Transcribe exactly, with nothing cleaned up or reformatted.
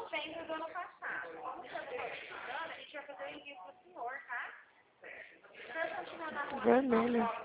novembro do ano passado. Como você está precisando, a gente vai fazer o envio pro senhor, tá? Se você continuar na rua... Vermelha.